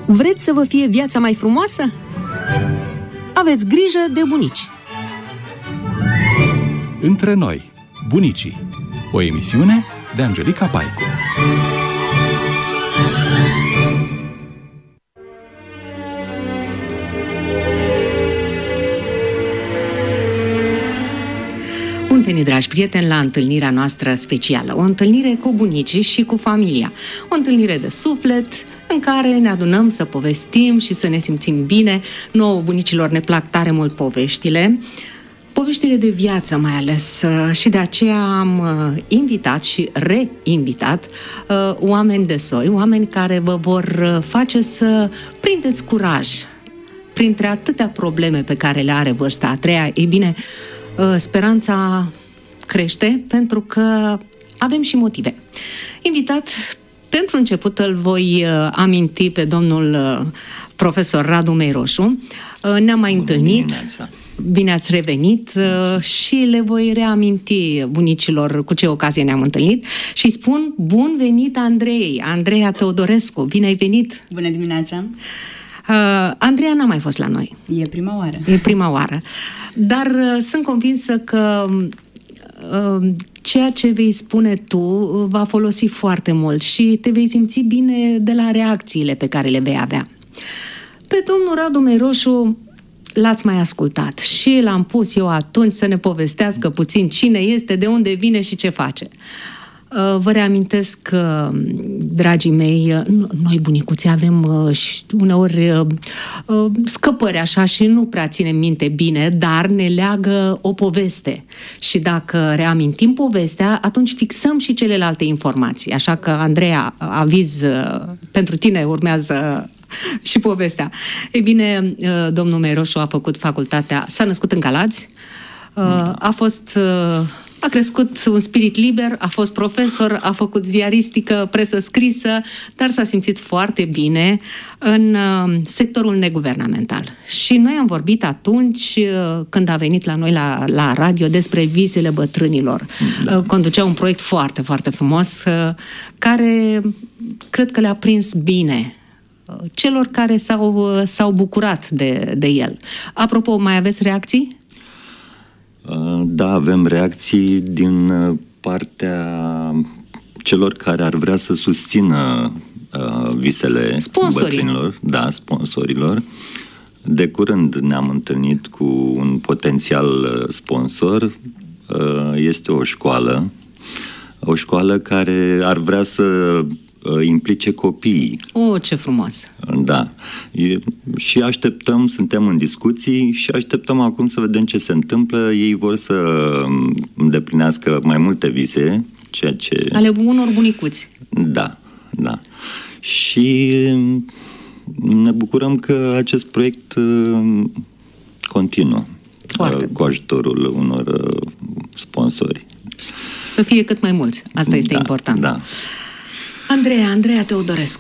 Vreți să vă fie viața mai frumoasă? Aveți grijă de bunici. Între noi, bunicii. O emisiune de Angelica Paicu. Bun venit, dragi prieteni, la întâlnirea noastră specială. O întâlnire cu bunicii și cu familia. O întâlnire de suflet în care ne adunăm să povestim și să ne simțim bine. Nouă, bunicilor, ne plac tare mult poveștile. Poveștile de viață mai ales, și de aceea am invitat și reinvitat oameni de soi, oameni care vă vor face să prindeți curaj printre atâtea probleme pe care le are vârsta a treia. Ei bine, speranța crește pentru că avem și motive. Invitat, pentru început îl voi aminti pe domnul profesor Radu Meiroșu. Ne-am mai întâlnit. Bine ați revenit. Și le voi reaminti bunicilor cu ce ocazie ne-am întâlnit și spun bun venit Andreea Teodorescu. Bine ai venit! Bună dimineața! Andreea n-a mai fost la noi. E prima oară. E prima oară. Dar sunt convinsă că ceea ce vei spune tu va folosi foarte mult și te vei simți bine de la reacțiile pe care le vei avea. Pe domnul Radu Meiroșu l-ați mai ascultat și l-am pus eu atunci să ne povestească puțin cine este, de unde vine și ce face. Vă reamintesc că, dragii mei, noi bunicuții avem uneori scăpări așa și nu prea ținem minte bine, dar ne leagă o poveste. Și dacă reamintim povestea, atunci fixăm și celelalte informații. Așa că, Andreea, aviz pentru tine, urmează și povestea. Ei bine, domnul Meiroșu a făcut facultatea, s-a născut în Galați, a crescut un spirit liber, a fost profesor, a făcut ziaristică, presă scrisă, dar s-a simțit foarte bine în sectorul neguvernamental. Și noi am vorbit atunci, când a venit la noi la radio, despre visele bătrânilor. Da. Conducea un proiect foarte, foarte frumos, care cred că le-a prins bine celor care s-au bucurat de el. Apropo, mai aveți reacții? Da, avem reacții din partea celor care ar vrea să susțină visele bătrânilor. Da, sponsorilor. De curând ne-am întâlnit cu un potențial sponsor. Este o școală care ar vrea să implice copiii. Ce frumos! Da. Și așteptăm, suntem în discuții și așteptăm acum să vedem ce se întâmplă. Ei vor să îndeplinească mai multe vise, ceea ce... Ale unor bunicuți. Da, da. Și ne bucurăm că acest proiect continuă cu ajutorul unor sponsori. Să fie cât mai mulți. Asta este important. Da. Andreea Teodorescu.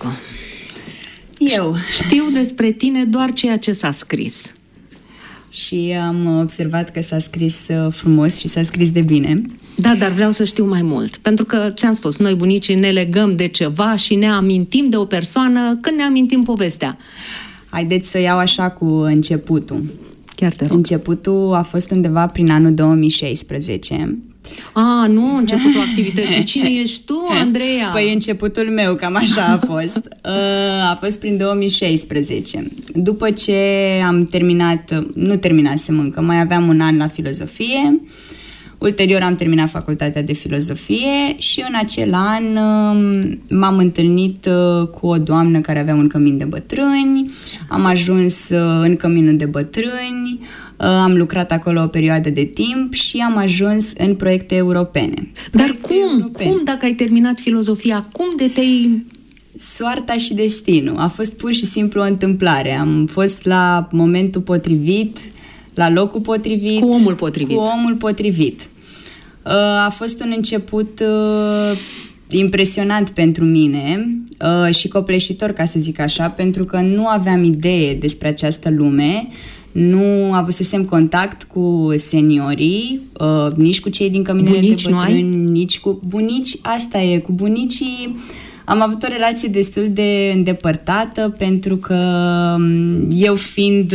Eu știu despre tine doar ceea ce s-a scris. Și am observat că s-a scris frumos și s-a scris de bine. Da, dar vreau să știu mai mult. Pentru că, ți-am spus, noi bunicii ne legăm de ceva și ne amintim de o persoană când ne amintim povestea. Haideți să o iau așa cu începutul. Chiar te rog. Începutul a fost undeva prin anul 2016. Nu, începutul activității. Cine ești tu, Andreea? Păi începutul meu, cam așa a fost. A fost prin 2016. După ce am terminat, nu terminasem încă, mai aveam un an la filozofie. Ulterior am terminat facultatea de filozofie și în acel an m-am întâlnit cu o doamnă care avea un cămin de bătrâni. Am ajuns în căminul de bătrâni. Am lucrat acolo o perioadă de timp și am ajuns în proiecte europene. Dar cum, dacă ai terminat filozofia, cum de te-ai... Soarta și destinul. A fost pur și simplu o întâmplare. Am fost la momentul potrivit, la locul potrivit. Cu omul potrivit. Cu omul potrivit. A fost un început impresionant pentru mine și copleșitor, ca să zic așa, pentru că nu aveam idee despre această lume. Nu avusesem contact cu seniorii, nici cu cei din căminele de bătrâni, nici cu bunici. Asta e, cu bunicii Am avut o relație destul de îndepărtată pentru că eu fiind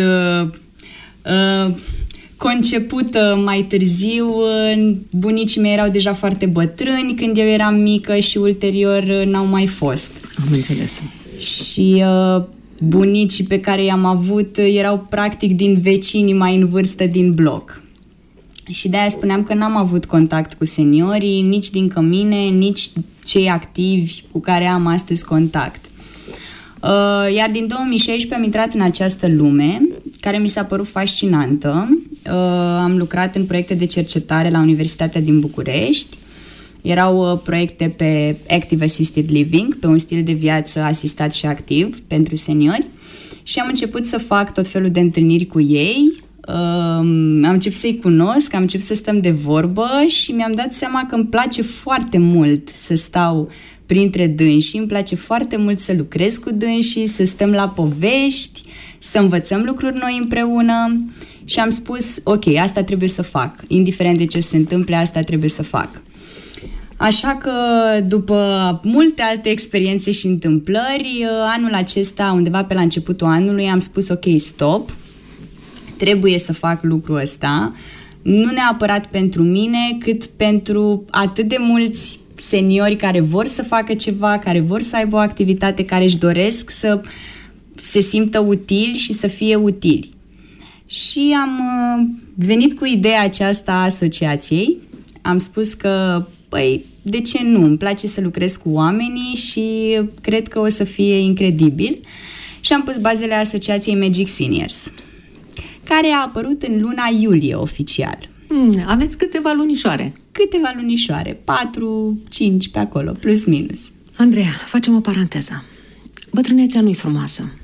concepută mai târziu, bunicii mei erau deja foarte bătrâni când eu eram mică și ulterior n-au mai fost. Am înțeles. Și bunicii pe care i-am avut erau practic din vecinii mai în vârstă din bloc. Și de-aia spuneam că n-am avut contact cu seniorii, nici din cămine, nici cei activi cu care am astăzi contact. Iar din 2016 am intrat în această lume, care mi s-a părut fascinantă. Am lucrat în proiecte de cercetare la Universitatea din București. Erau proiecte pe Active Assisted Living, pe un stil de viață asistat și activ pentru seniori. Și am început să fac tot felul de întâlniri cu ei. Am început să-i cunosc, am început să stăm de vorbă și mi-am dat seama că îmi place foarte mult să stau printre dânsii, îmi place foarte mult să lucrez cu dânsii, să stăm la povești, să învățăm lucruri noi împreună și am spus, ok, asta trebuie să fac, indiferent de ce se întâmple, asta trebuie să fac. Așa că după multe alte experiențe și întâmplări, anul acesta, undeva pe la începutul anului, am spus, ok, stop, trebuie să fac lucrul ăsta, nu neapărat pentru mine, cât pentru atât de mulți seniori care vor să facă ceva, care vor să aibă o activitate, care își doresc să se simtă utili și să fie utili. Și am venit cu ideea aceasta a asociației. Am spus că, păi, de ce nu? Îmi place să lucrez cu oamenii și cred că o să fie incredibil. Și am pus bazele asociației Magic Seniors, care a apărut în luna iulie oficial. Aveți câteva lunișoare. Câteva lunișoare, 4, 5 pe acolo, plus minus. Andreea, facem o paranteză. Bătrânețea nu-i frumoasă.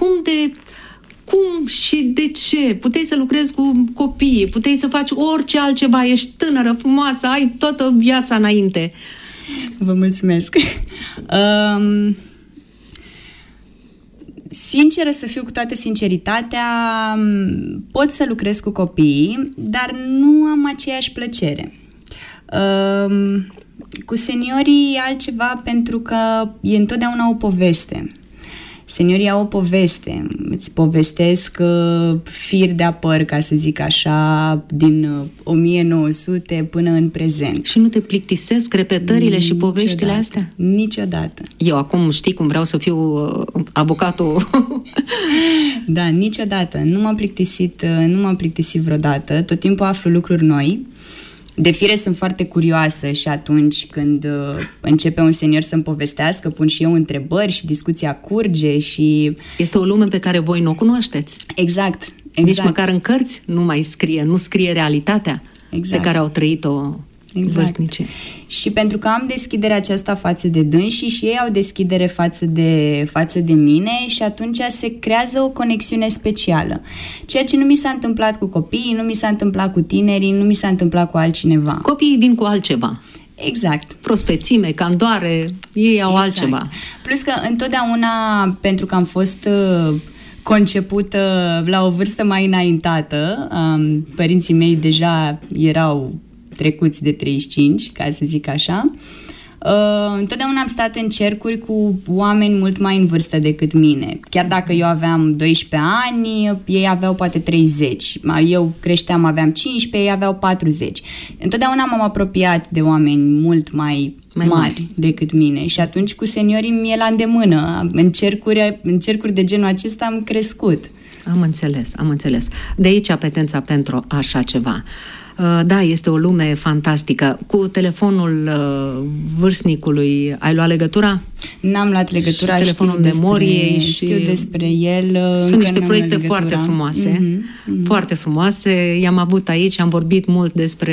Cum și de ce? Puteai să lucrezi cu copiii, puteai să faci orice altceva, ești tânără, frumoasă, ai toată viața înainte. Vă mulțumesc. Sinceră să fiu, cu toată sinceritatea, pot să lucrez cu copiii, dar nu am aceeași plăcere. Cu seniorii e altceva pentru că e întotdeauna o poveste. Seniorii au o poveste, îți povestesc fir de apăr, ca să zic așa, din 1900 până în prezent. Și nu te plictisesc repetările și poveștile astea? Niciodată. Eu acum știi cum vreau să fiu avocatul. Da, niciodată. Nu m-am plictisit vreodată. Tot timpul aflu lucruri noi. De fire sunt foarte curioasă și atunci când începe un senior să-mi povestească, pun și eu întrebări și discuția curge și... Este o lume pe care voi nu o cunoașteți. Exact. Nici măcar în cărți nu scrie realitatea pe care au trăit-o vârstnicii. Și pentru că am deschiderea aceasta față de dânsii și ei au deschidere față de mine și atunci se creează o conexiune specială. Ceea ce nu mi s-a întâmplat cu copiii, nu mi s-a întâmplat cu tinerii, nu mi s-a întâmplat cu altcineva. Copiii vin cu altceva. Exact. Prospețime, candoare, ei au altceva. Plus că întotdeauna, pentru că am fost concepută la o vârstă mai înaintată, părinții mei deja erau trecuți de 35, ca să zic așa. Întotdeauna am stat în cercuri cu oameni mult mai în vârstă decât mine. Chiar dacă eu aveam 12 ani, ei aveau poate 30. Eu creșteam, aveam 15, ei aveau 40. Întotdeauna m-am apropiat de oameni mult mai mari decât mine și atunci cu seniorii mi-e la îndemână. În cercuri de genul acesta am crescut. Am înțeles. De aici apetența pentru așa ceva. Da, este o lume fantastică. Cu telefonul vârstnicului ai luat legătura? N-am luat legătura. Și telefonul memoriei. Știu despre el. Sunt niște proiecte foarte frumoase. Foarte frumoase. I-am avut aici, am vorbit mult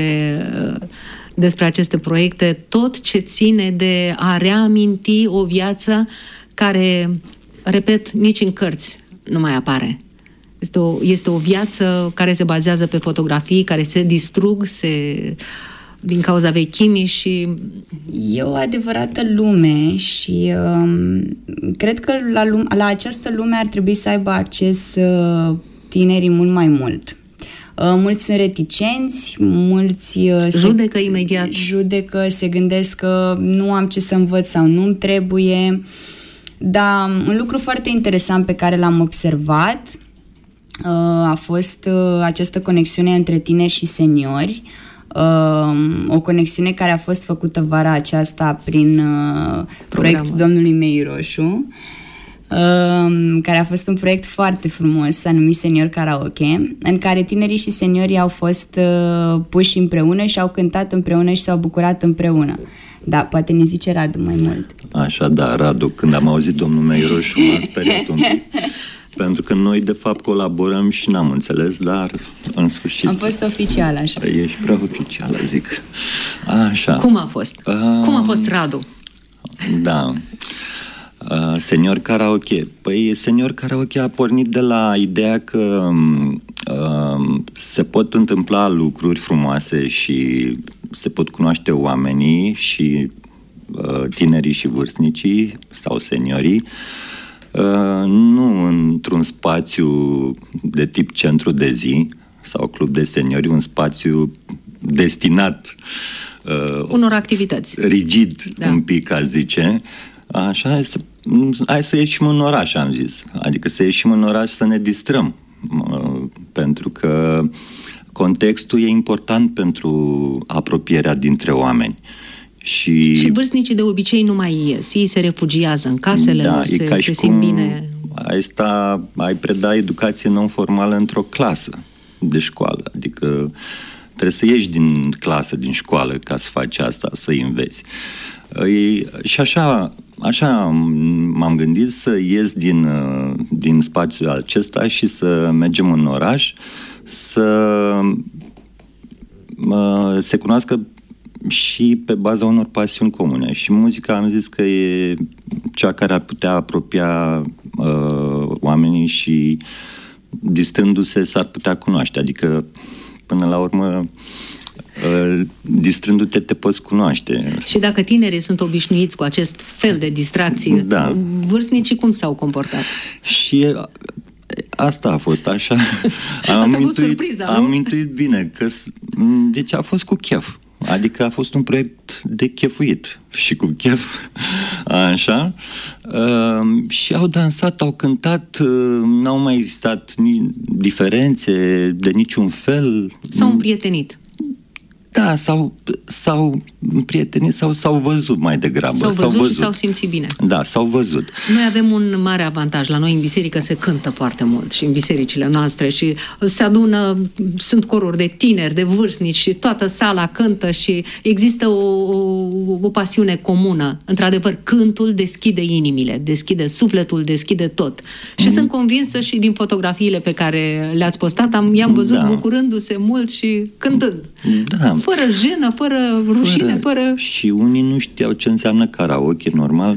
despre aceste proiecte. Tot ce ține de a reaminti o viață care, repet, nici în cărți nu mai apare. Este o viață care se bazează pe fotografii, care se distrug din cauza vechimii și... E o adevărată lume și cred că la această lume ar trebui să aibă acces tinerii mult mai mult. Mulți sunt reticenți, mulți judecă imediat. Judecă, se gândesc că nu am ce să învăț sau nu-mi trebuie. Dar un lucru foarte interesant pe care l-am observat a fost această conexiune între tineri și seniori. O conexiune care a fost făcută vara aceasta prin proiectul domnului Meiroșu, care a fost un proiect foarte frumos, anumit Senior Karaoke, în care tinerii și seniorii au fost puși împreună și au cântat împreună și s-au bucurat împreună. Da, poate ne zice Radu mai mult. Așa, da, Radu, când am auzit domnul Meiroșu m-a speriat un pic. Pentru că noi, de fapt, colaborăm și n-am înțeles, dar, în sfârșit... Am fost oficial, așa. Ești prea oficială, zic. Așa. Cum a fost? Cum a fost Radu? Da. Senior Karaoke. Păi, Senior Karaoke a pornit de la ideea că se pot întâmpla lucruri frumoase și se pot cunoaște oamenii și tinerii și vârstnicii sau seniorii, nu într-un spațiu de tip centru de zi sau club de seniori, un spațiu destinat unor activități. Rigid, da. Un pic, aș zice. Așa, hai să ieșim în oraș, am zis. Adică să ieșim în oraș să ne distrăm. Pentru că contextul e important pentru apropierea dintre oameni. Și vârstnicii de obicei nu mai ies. Ei se refugiază în casele lor, se simt bine. Ai preda educație non-formală într-o clasă de școală. Adică trebuie să ieși din clasă, din școală, ca să faci asta, să înveți. Și așa m-am gândit să ies din spațiul acesta și să mergem în oraș, să se cunoască și pe baza unor pasiuni comune. Și muzica, am zis că e cea care ar putea apropia oamenii și, distrându-se, s-ar putea cunoaște. Adică, până la urmă, distrându-te, te poți cunoaște. Și dacă tinerii sunt obișnuiți cu acest fel de distracție, da. Vârstnicii cum s-au comportat? Și asta a fost așa. Am intuit bine că, deci a fost cu chef. Adică a fost un proiect de chefuit și cu chef, așa. Și au dansat, au cântat, n-au mai existat diferențe de niciun fel. S-au împrietenit. Da, s-au împrietenit sau s-au văzut mai degrabă. S-au văzut și s-au simțit bine. Da, s-au văzut. Noi avem un mare avantaj. La noi în biserică se cântă foarte mult și în bisericile noastre și se adună, sunt coruri de tineri, de vârstnici și toată sala cântă și există o pasiune comună. Într-adevăr, cântul deschide inimile, deschide sufletul, deschide tot. Și sunt convinsă și din fotografiile pe care le-ați postat, i-am văzut bucurându-se mult și cântând. Da. Fără jenă, fără rușine, fără... Și unii nu știau ce înseamnă karaoke, normal.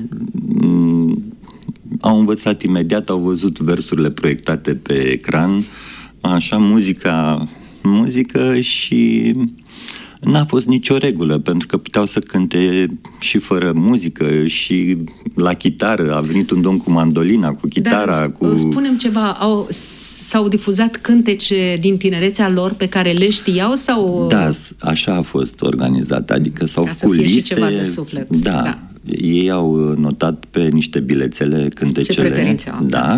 Au învățat imediat, au văzut versurile proiectate pe ecran, așa, muzică și n-a fost nicio regulă, pentru că puteau să cânte și fără muzică și la chitară. A venit un domn cu mandolina, cu chitara, cu... Spune-mi ceva, s-au difuzat cântece din tinerețea lor pe care le știau sau... Da, așa a fost organizat, adică s-au făcut liste... și ceva de suflet. Da. Ei au notat pe niște bilețele cântecele. Ce preferințe au. Da.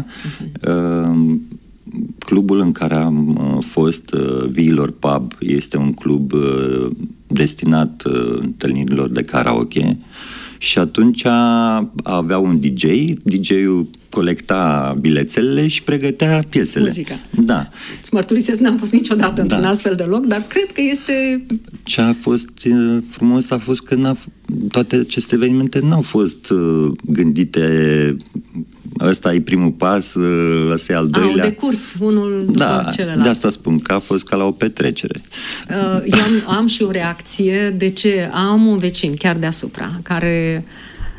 Clubul în care am fost, Viilor Pub, este un club destinat întâlnirilor de karaoke și atunci avea un DJ, DJ-ul colecta bilețelele și pregătea piesele. Muzica. Da. Îți mărturisesc, n-am fost niciodată într-un astfel de loc, dar cred că este... Ce a fost frumos a fost că toate aceste evenimente n-au fost gândite... Ăsta e primul pas, ăsta e al doilea. Au decurs unul după celălalt. De asta spun că a fost ca la o petrecere. Eu am și o reacție. De ce? Am un vecin chiar deasupra, care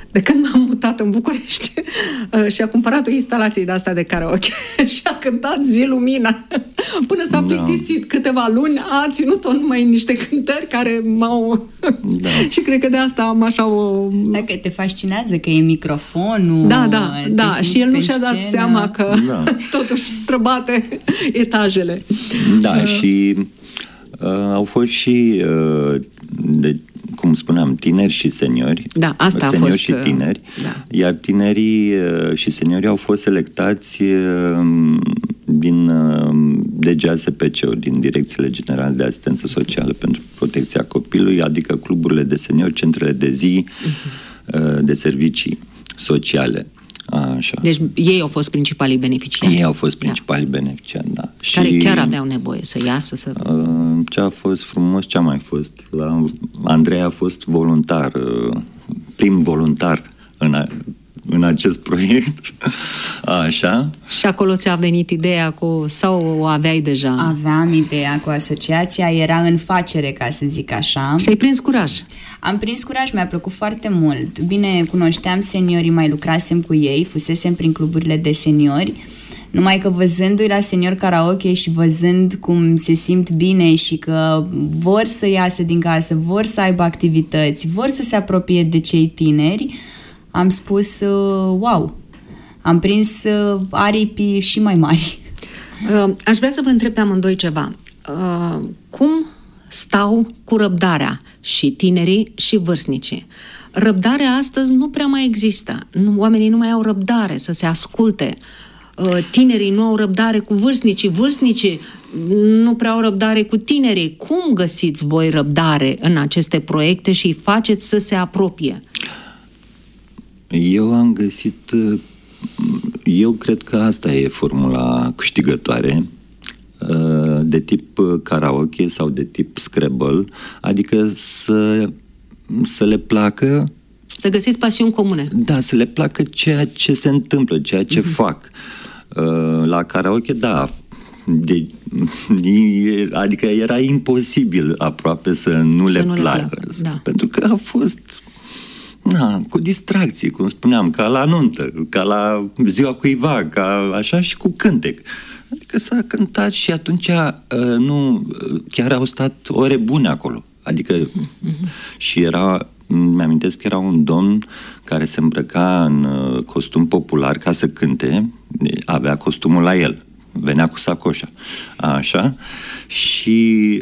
de când m-am mutat în București și a cumpărat o instalație de asta de karaoke și a cântat Zi Lumina până s-a plictisit. Câteva luni a ținut-o numai niște cântări care m-au... și cred că de asta am așa o... Dacă te fascinează că e microfonul... Da, și el nu și-a dat seama că totuși străbate etajele. Da, și au fost și... cum spuneam, tineri și seniori. Da, asta seniori a fost... și tineri. Iar tinerii și seniorii au fost selectați din DGASPC-uri, din Direcțiile Generale de Asistență Socială pentru Protecția Copilului, adică cluburile de seniori, centrele de zi, de servicii sociale. Așa. Deci ei au fost principalii beneficiari. Ei au fost principalii beneficiari, da. Care chiar aveau nevoie să iasă, să... Ce a fost frumos, ce a mai fost? Andrei a fost voluntar, prim voluntar în acest proiect. Așa. Și acolo ți-a venit ideea sau o aveai deja? Aveam ideea cu asociația, era în facere, ca să zic așa. Și ai prins curaj? Am prins curaj, mi-a plăcut foarte mult. Bine, cunoșteam seniorii, mai lucrasem cu ei, fusesem prin cluburile de seniori, numai că văzându-i la Senior Karaoke și văzând cum se simt bine și că vor să iasă din casă, vor să aibă activități, vor să se apropie de cei tineri, am spus, wow, am prins aripi și mai mari. Aș vrea să vă întreb pe amândoi ceva. Cum stau cu răbdarea și tinerii și vârstnicii? Răbdarea astăzi nu prea mai există. Oamenii nu mai au răbdare să se asculte. Tinerii nu au răbdare cu vârstnicii nu prea au răbdare cu tinerii. Cum găsiți voi răbdare în aceste proiecte și îi faceți să se apropie? Eu cred că asta e formula câștigătoare, de tip karaoke sau de tip Scrabble, adică să le placă, să găsiți pasiuni comune. Da, să le placă ceea ce se întâmplă, ceea ce fac. La karaoke, da, adică era imposibil aproape să nu le placă. Da. Pentru că a fost cu distracție, cum spuneam, ca la nuntă, ca la ziua cuiva, ca așa, și cu cântec. Adică s-a cântat și atunci chiar au stat ore bune acolo. Adică și mi-amintesc că era un domn care se îmbrăca în costum popular ca să cânte, avea costumul la el, venea cu sacoșa, așa, și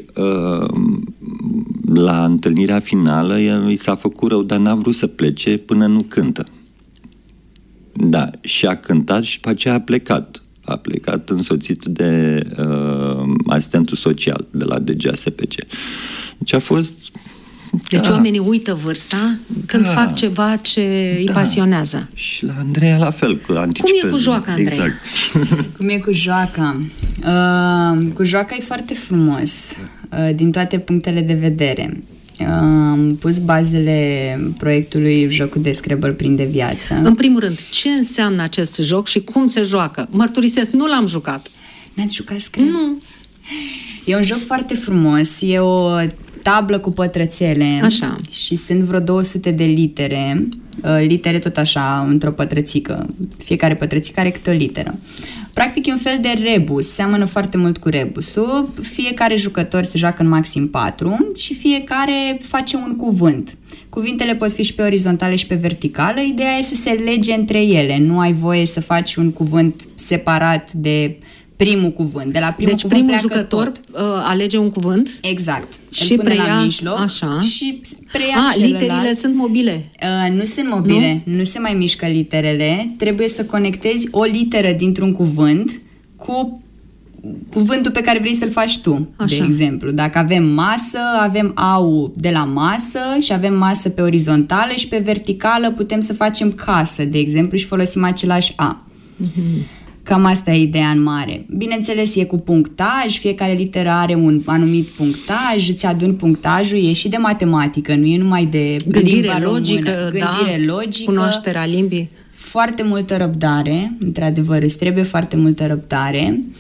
la întâlnirea finală i s-a făcut rău, dar n-a vrut să plece până nu cântă. Da, și a cântat și după aceea a plecat. A plecat însoțit de asistentul social de la DGASPC. Deci a fost... Deci oamenii uită vârsta când fac ceva ce îi pasionează. Și la Andreea la fel. Cum e cu joaca, Andrei? Exact. Cum e cu joaca? Cu joaca e foarte frumos, din toate punctele de vedere. Am pus bazele proiectului Jocul de Scrabble Prinde Viață. În primul rând, ce înseamnă acest joc și cum se joacă? Mărturisesc, nu l-am jucat. N-ați jucat Scrabble? Nu. E un joc foarte frumos, e o tablă cu pătrățele. Așa. Și sunt vreo 200 de litere tot așa, într-o pătrățică. Fiecare pătrățică are câte o literă. Practic e un fel de rebus, seamănă foarte mult cu rebusul. Fiecare jucător se joacă în maxim 4 și fiecare face un cuvânt. Cuvintele pot fi și pe orizontale și pe verticală. Ideea e să se lege între ele. Nu ai voie să faci un cuvânt separat de primul cuvânt. De la primul cuvânt primul jucător alege un cuvânt. Exact. Și preia la mijloc, așa. Și preia celălalt. Literele sunt mobile. Nu sunt mobile. Nu se mai mișcă literele. Trebuie să conectezi o literă dintr-un cuvânt cu cuvântul pe care vrei să-l faci tu. Așa. De exemplu, dacă avem masă, avem au de la masă și avem masă pe orizontală și pe verticală putem să facem casă, de exemplu, și folosim același a. Cam asta e ideea în mare. Bineînțeles, e cu punctaj, fiecare literă are un anumit punctaj, îți aduni punctajul, e și de matematică, nu e numai de gândire logică, logică, cunoașterea limbii. Foarte multă răbdare, într-adevăr, îți trebuie foarte multă răbdare.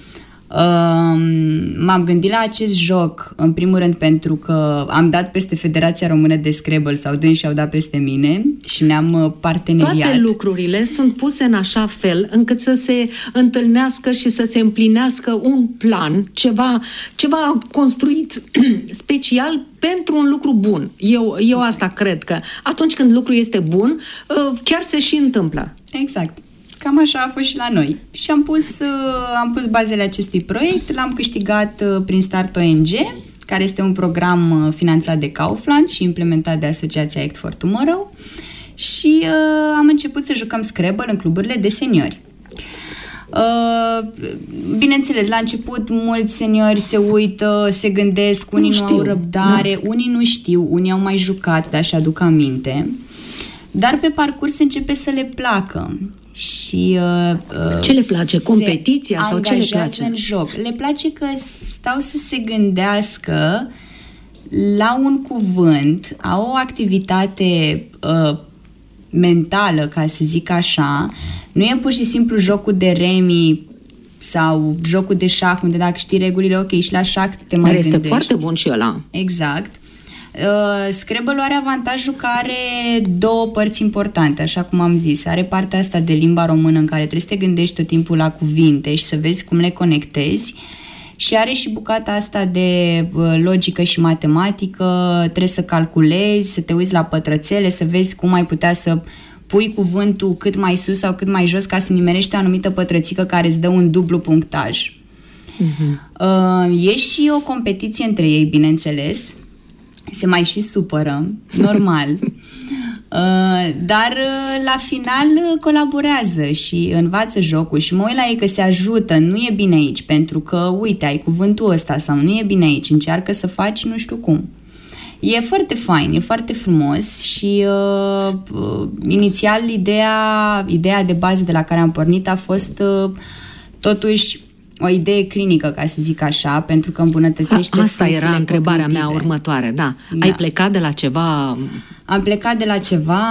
M-am gândit la acest joc, în primul rând, pentru că am dat peste Federația Română de Scrabble sau dânsii au dat peste mine și ne-am parteneriat. Toate lucrurile sunt puse în așa fel încât să se întâlnească și să se împlinească un plan, ceva construit special pentru un lucru bun. Eu asta cred, că atunci când lucrul este bun, chiar se și întâmplă. Exact. Cam așa a fost și la noi. Și am pus bazele acestui proiect, l-am câștigat prin Start ONG, care este un program finanțat de Kaufland și implementat de Asociația Act for Tomorrow, și am început să jucăm Scrabble în cluburile de seniori. Bineînțeles, la început mulți seniori se uită, se gândesc, unii nu au răbdare, unii nu știu, unii au mai jucat, dar și aduc aminte. Dar pe parcurs începe să le placă. Și ce le place? Competiția sau ce le place? În joc. Le place că stau să se gândească la un cuvânt, au o activitate mentală, ca să zic așa. Nu e pur și simplu jocul de remi sau jocul de șah, unde dacă știi regulile, ok, și la șah te mai gândești. Este foarte bun și ăla. Exact. Scrabble are avantajul că are două părți importante, așa cum am zis. Are partea asta de limba română, în care trebuie să te gândești tot timpul la cuvinte și să vezi cum le conectezi, și are și bucata asta de logică și matematică. Trebuie să calculezi, să te uiți la pătrățele, să vezi cum ai putea să pui cuvântul cât mai sus sau cât mai jos ca să nimerești o anumită pătrățică care îți dă un dublu punctaj. E și o competiție între ei, bineînțeles. Se mai și supără, normal. Dar la final colaborează și învață jocul și mă uit la ei că se ajută. Nu e bine aici pentru că, uite, ai cuvântul ăsta, sau nu e bine aici, încearcă să faci nu știu cum. E foarte fain, e foarte frumos și inițial ideea de bază de la care am pornit a fost totuși o idee clinică, ca să zic așa, pentru că îmbunătățește asta era întrebarea mea următoare, da. Ai plecat de la ceva? Am plecat de la ceva,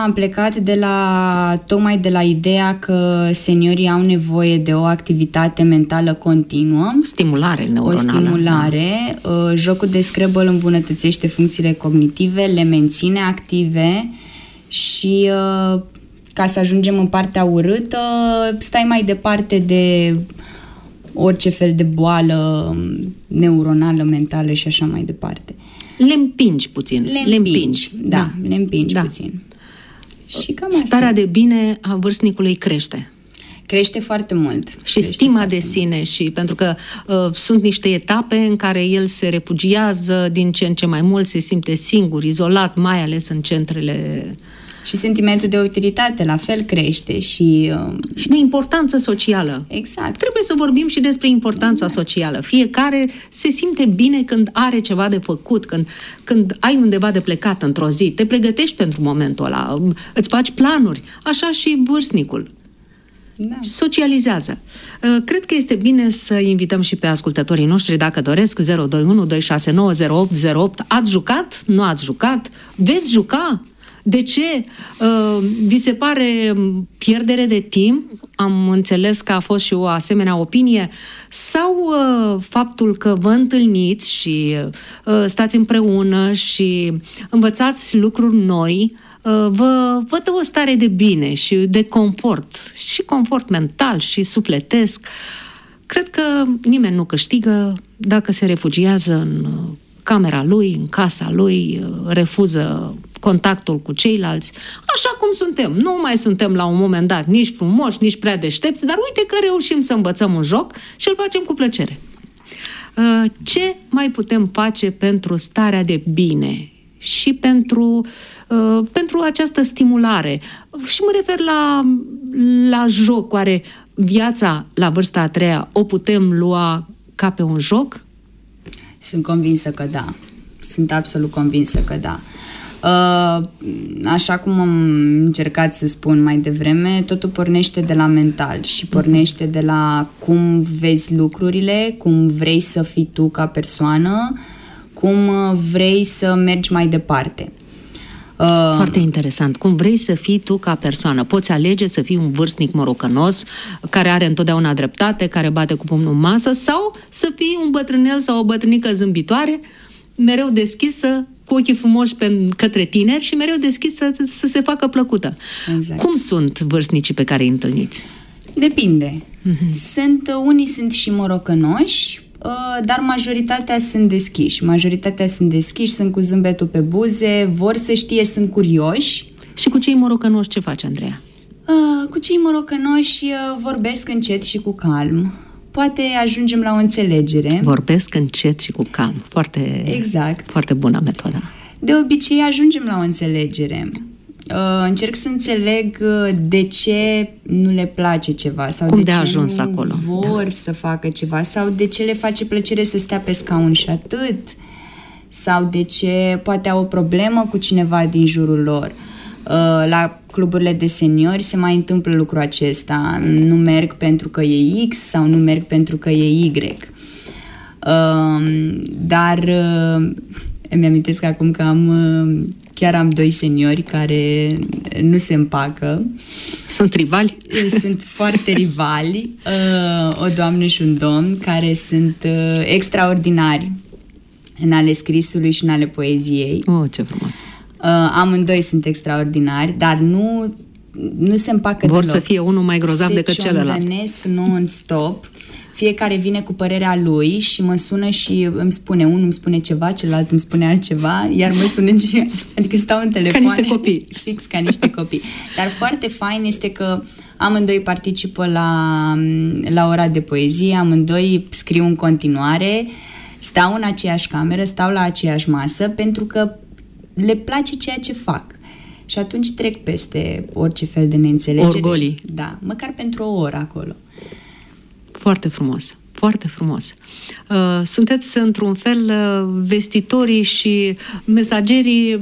tocmai de la ideea că seniorii au nevoie de o activitate mentală continuă. Stimulare neuronală. O stimulare. Da. Jocul de Scrabble îmbunătățește funcțiile cognitive, le menține active și ca să ajungem în partea urâtă, stai mai departe de orice fel de boală neuronală, mentală și așa mai departe. Le împingi puțin. Le împingi puțin. Și cam starea de bine a vârstnicului crește. Crește foarte mult. Și stima de sine, și pentru că sunt niște etape în care el se refugiază din ce în ce mai mult, se simte singur, izolat, mai ales în centrele. Și sentimentul de utilitate la fel crește și de importanță socială. Exact. Trebuie să vorbim și despre importanța socială. Fiecare se simte bine când are ceva de făcut, când ai undeva de plecat într-o zi, te pregătești pentru momentul ăla, îți faci planuri, așa și vârstnicul. Da. Socializează. Cred că este bine să invităm și pe ascultătorii noștri, dacă doresc, 021 269 0808. Ați jucat? Nu ați jucat? Veți juca? De ce? Vi se pare pierdere de timp? Am înțeles că a fost și o asemenea opinie. Sau faptul că vă întâlniți și stați împreună și învățați lucruri noi, vă dă o stare de bine și de confort, și confort mental și sufletesc. Cred că nimeni nu câștigă dacă se refugiază în camera lui, în casa lui, refuză contactul cu ceilalți, așa cum suntem. Nu mai suntem la un moment dat nici frumoși, nici prea deștepți, dar uite că reușim să învățăm un joc și îl facem cu plăcere. Ce mai putem face pentru starea de bine și pentru această stimulare? Și mă refer la joc. Oare viața la vârsta a treia o putem lua ca pe un joc? Sunt convinsă că da. Sunt absolut convinsă că da. Așa cum am încercat să spun mai devreme, totul pornește de la mental și pornește de la cum vezi lucrurile, cum vrei să fii tu ca persoană, cum vrei să mergi mai departe. Foarte interesant. Cum vrei să fii tu ca persoană? Poți alege să fii un vârstnic morocănos, care are întotdeauna dreptate, care bate cu pumnul în masă, sau să fii un bătrânel sau o bătrânică zâmbitoare, mereu deschisă, cu ochii frumoși către tineri și mereu deschisă să se facă plăcută. Exact. Cum sunt vârstnicii pe care îi întâlniți? Depinde. Unii sunt și morocănoși, dar majoritatea sunt deschiși. Sunt cu zâmbetul pe buze, vor să știe, sunt curioși. Și cu cei morocănoși ce faci, Andreea? Cu cei morocănoși vorbesc încet și cu calm. Poate ajungem la o înțelegere. Vorbesc încet și cu calm. Foarte bună metoda. De obicei ajungem la o înțelegere. Încerc să înțeleg de ce nu le place ceva sau cum de ce ajuns nu acolo? vor să facă ceva sau de ce le face plăcere să stea pe scaun și atât, sau de ce poate au o problemă cu cineva din jurul lor. La cluburile de seniori se mai întâmplă lucrul acesta. Nu merg pentru că e X sau nu merg pentru că e Y. Dar îmi amintesc acum că chiar am 2 seniori care nu se împacă. Sunt rivali? Sunt foarte rivali. O doamnă și un domn care sunt extraordinari în ale scrisului și în ale poeziei. Oh, ce frumos! Amândoi sunt extraordinari, dar nu se împacă vor deloc. Să fie unul mai grozav decât celălalt. Se ciondănesc non-stop. Fiecare vine cu părerea lui și mă sună și îmi spune, unul îmi spune ceva, celălalt îmi spune altceva, iar mă sună adică stau în telefon. Ca niște copii. Fix ca niște copii. Dar foarte fain este că amândoi participă la ora de poezie, amândoi scriu în continuare, stau în aceeași cameră, stau la aceeași masă, pentru că le place ceea ce fac. Și atunci trec peste orice fel de neînțelegere. Orgolii. Da, măcar pentru o oră acolo. Foarte frumos, foarte frumos. Sunteți într-un fel vestitorii și mesagerii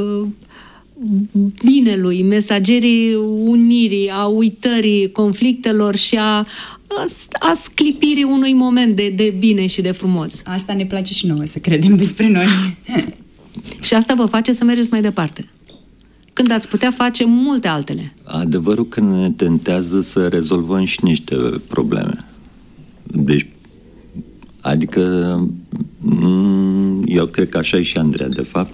binelui, mesagerii unirii, a uitării conflictelor și a sclipirii unui moment de bine și de frumos. Asta ne place și nouă să credem despre noi. Și asta vă face să mergeți mai departe, când ați putea face multe altele. Adevărul că ne tentează să rezolvăm și niște probleme. Deci, adică eu cred că așa e și Andreea, de fapt.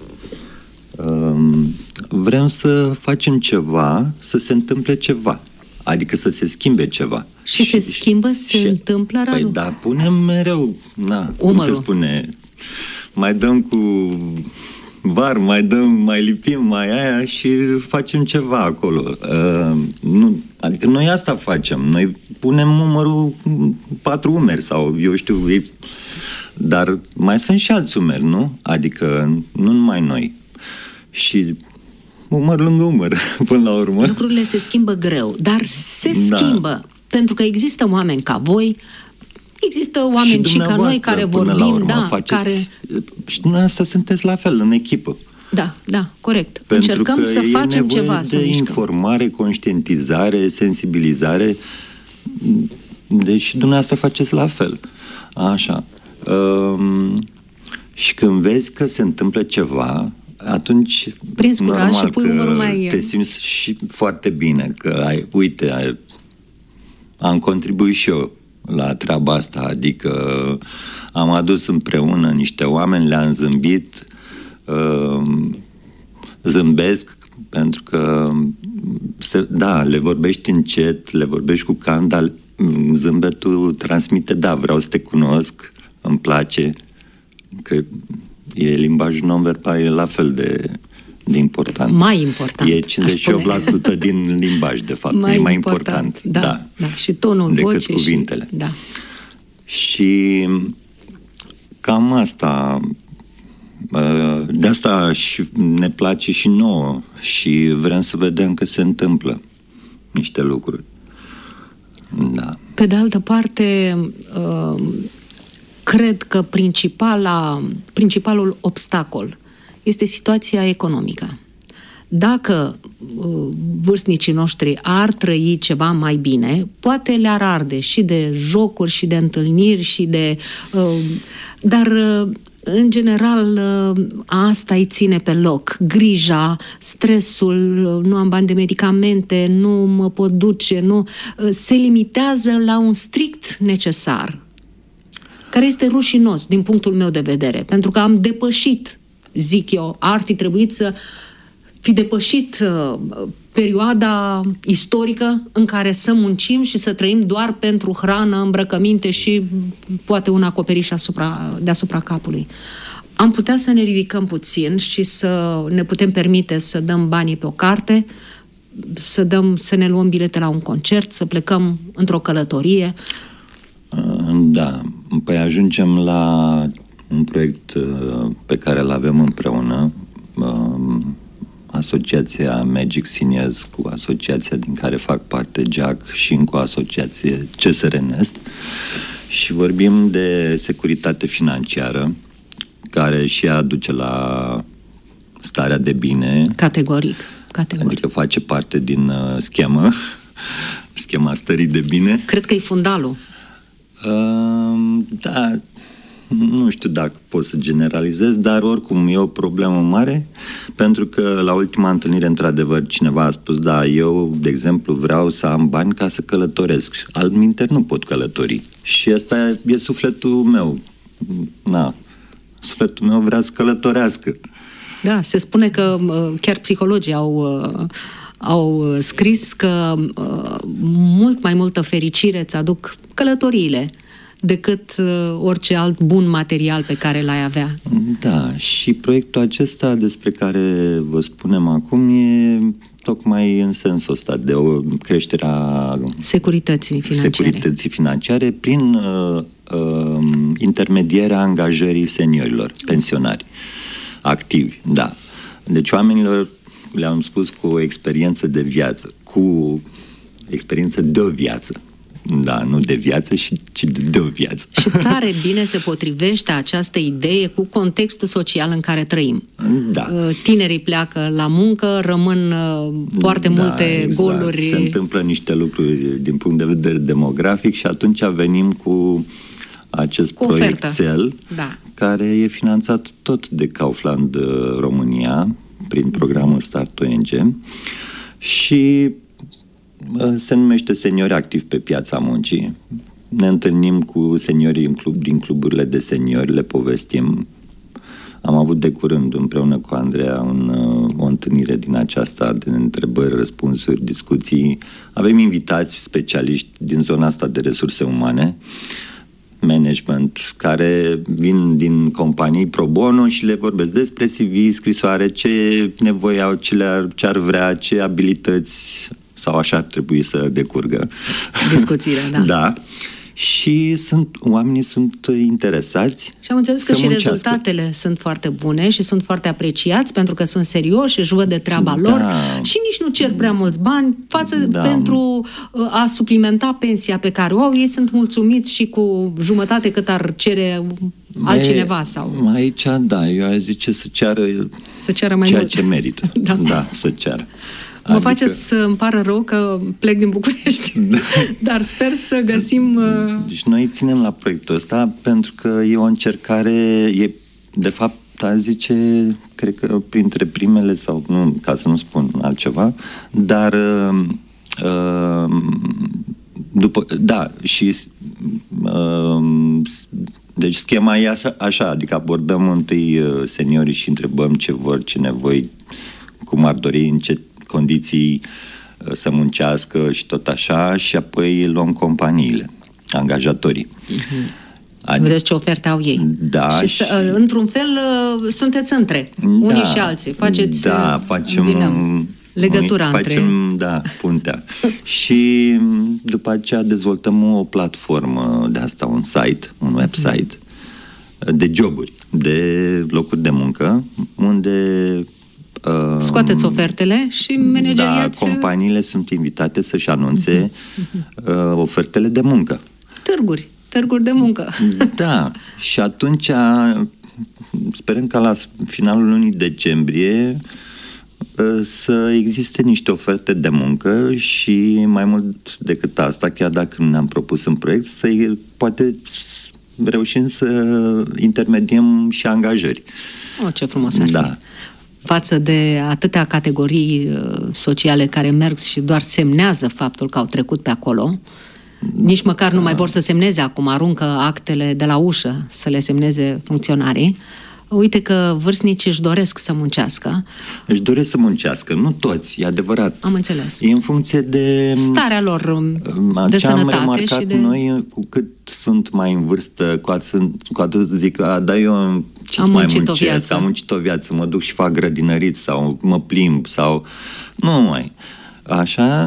Vrem să facem ceva, să se întâmple ceva. Adică să se schimbe ceva. Și se schimbă, se întâmplă, Radu? Păi da, punem mereu, cum se spune, mai dăm cu var, mai lipim, mai aia și facem ceva acolo. Adică noi asta facem. Noi punem umărul 4 umeri sau eu știu, dar mai sunt și alți umeri, nu? Adică nu numai noi. Și umăr lângă umăr, până la urmă. Lucrurile se schimbă greu, dar se schimbă. Pentru că există oameni ca voi, există oameni și ca noi care vorbim, care... Și dumneavoastră sunteți la fel, în echipă. Da, corect. Pentru încercăm să facem ceva, să mișcăm. Informare, conștientizare, sensibilizare. Deci dumneavoastră faceți la fel. Așa. Și când vezi că se întâmplă ceva, atunci prins curaj și pui umărul mai... te simți și foarte bine că am contribuit și eu la treaba asta, adică am adus împreună niște oameni, le-am zâmbit, zâmbesc pentru că le vorbești încet, le vorbești cu calm, dar zâmbetul transmite, vreau să te cunosc, îmi place, că e limbajul non-verbal, e la fel de important. Mai important. E 58% din limbaj, de fapt. E mai important. Da. Și tonul decât vocii cuvintele. Da. Și cam asta. De asta și ne place și nouă și vrem să vedem că se întâmplă niște lucruri. Da. Pe de altă parte, cred că principalul obstacol este situația economică. dacă vârstnicii noștri ar trăi ceva mai bine, poate le-ar arde și de jocuri și de întâlniri și de... dar în general asta îi ține pe loc. Grija, stresul, nu am bani de medicamente, nu mă pot duce, nu... se limitează la un strict necesar, care este rușinos din punctul meu de vedere, pentru că am depășit, zic eu, ar fi trebuit să fi depășit perioada istorică în care să muncim și să trăim doar pentru hrană, îmbrăcăminte și poate un acoperiș deasupra capului. Am putea să ne ridicăm puțin și să ne putem permite să dăm banii pe o carte, să ne luăm bilete la un concert, să plecăm într-o călătorie. Da, păi ajungem la un proiect pe care îl avem împreună, Asociația Magic Seniors cu asociația din care fac parte JAC și încă o asociație CSR Nest, și vorbim de securitate financiară, care și ea duce la starea de bine. Categoric. Adică face parte din schema stării de bine. Cred că e fundalul. Da, nu știu dacă pot să generalizez, dar oricum e o problemă mare, pentru că la ultima întâlnire, într-adevăr, cineva a spus, da, eu, de exemplu, vreau să am bani ca să călătoresc. Altminteri nu pot călători. Și ăsta e sufletul meu. Sufletul meu vrea să călătorească. Da, se spune că chiar psihologii au scris că mult mai multă fericire îți aduc călătoriile decât orice alt bun material pe care l-ai avea. Da, și proiectul acesta despre care vă spunem acum e tocmai în sensul ăsta de o creștere a securității financiare prin intermedierea angajării seniorilor, pensionari activi, da. Deci oamenilor le-am spus cu o experiență de viață, cu experiență de o viață. Da, nu de viață, ci de o viață. Și tare bine se potrivește această idee cu contextul social în care trăim. Da. Tinerii pleacă la muncă, rămân foarte multe goluri. Se întâmplă niște lucruri din punct de vedere demografic și atunci venim cu acest proiectel, care e finanțat tot de Kaufland România, prin programul Start ONG, și se numește Seniori Activi pe Piața Muncii. Ne întâlnim cu seniorii din cluburile de seniori, le povestim. Am avut de curând împreună cu Andreea o întâlnire din aceasta de întrebări, răspunsuri, discuții. Avem invitați specialiști din zona asta de resurse umane, management, care vin din companii pro bono și le vorbesc despre CV, scrisoare, ce nevoie au, ce ar vrea, ce abilități sau așa ar trebui să decurgă discuțiile, da. Da. Și oamenii sunt interesați. Și am înțeles că și rezultatele sunt foarte bune și sunt foarte apreciați pentru că sunt serioși, își văd de treaba lor și nici nu cer prea mulți bani pentru a suplimenta pensia pe care o au. Ei sunt mulțumiți și cu jumătate cât ar cere altcineva sau... Aici, da, eu aș zice să ceară mai ceea mult. Ce merită. Da, să ceară. Mă faceți să îmi pară rău că plec din București, dar sper să găsim... Deci noi ținem la proiectul ăsta pentru că e o încercare, de fapt, aș zice, cred că printre primele, sau nu, ca să nu spun altceva, dar deci schema e așa, adică abordăm întâi seniorii și întrebăm ce vor, ce nevoi, cum ar dori, în ce condiții să muncească și tot așa, și apoi luăm companiile, angajatorii. Să vedeți ce oferte au ei. Da. Și într-un fel sunteți între unii și alții. Faceți facem legătura între... puntea. Și după aceea dezvoltăm o platformă de asta, un site, un website de joburi, de locuri de muncă, unde scoateți ofertele și manageriați... Da, companiile sunt invitate să-și anunțe ofertele de muncă. Târguri de muncă. Da, și atunci sperăm ca la finalul lunii decembrie să existe niște oferte de muncă și mai mult decât asta, chiar dacă nu ne-am propus în proiect, poate reușim să intermediem și angajări. Ce frumos ar fi. Față de atâtea categorii sociale care merg și doar semnează faptul că au trecut pe acolo, nici măcar nu mai vor să semneze acum, aruncă actele de la ușă să le semneze funcționarii. Uite că vârstnicii își doresc să muncească. Își doresc să muncească, nu toți, e adevărat. Am înțeles. E în funcție de starea lor de sănătate. Am remarcat și noi, cu cât sunt mai în vârstă, cu atât zic, dar eu ce-ți mai muncesc, am muncit o viață, mă duc și fac grădinărit sau mă plimb sau... Nu mai. Așa...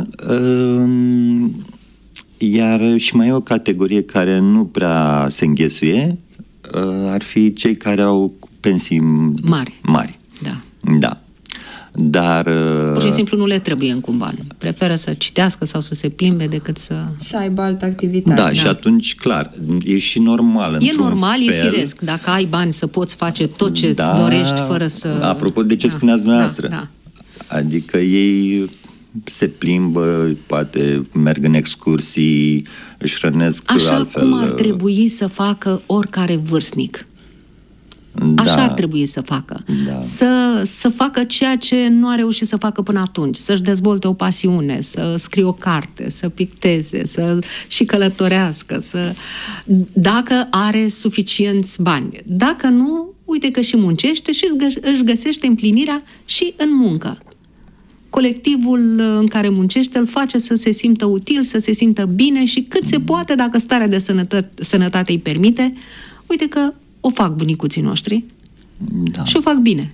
Iar și mai e o categorie care nu prea se înghesuie, ar fi cei care au pensii mari. Da. Dar... pur și simplu nu le trebuie în cumva. Preferă să citească sau să se plimbe decât să aibă altă activitate. Da, și atunci, clar, e și normal. E normal, e firesc. Dacă ai bani să poți face tot ce îți dorești fără să... Apropo de ce spuneați dumneavoastră. Adică ei se plimbă, poate merg în excursii, își hrănesc așa altfel. Cum ar trebui să facă oricare vârstnic. Așa ar trebui să facă. Să facă ceea ce nu a reușit să facă până atunci, să-și dezvolte o pasiune, să scrie o carte, să picteze, să și călătorească, dacă are suficienți bani. Dacă nu, uite că și muncește și își găsește împlinirea și în muncă. Colectivul în care muncește îl face să se simtă util, să se simtă bine și cât se poate, dacă starea de sănătate îi permite, uite că o fac bunicuții noștri și o fac bine.